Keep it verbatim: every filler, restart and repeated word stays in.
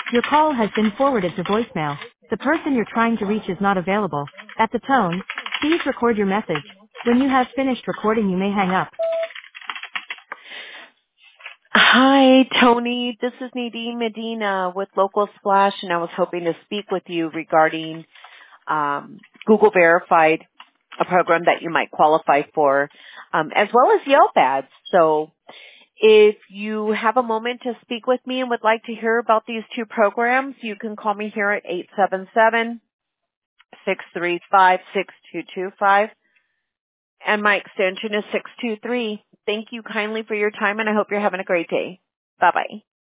Your call has been forwarded to voicemail. The person you're trying to reach is not available. At the tone, please record your message. When you have finished recording, you may hang up. Hi, Tony. This is Nadine Medina with Local Splash, and I was hoping to speak with you regarding um, Google Verified, a program that you might qualify for, um, as well as Yelp ads. So if you have a moment to speak with me and would like to hear about these two programs, you can call me here at eight seven seven, six three five, six two two five, and my extension is six two three. Thank you kindly for your time, and I hope you're having a great day. Bye-bye.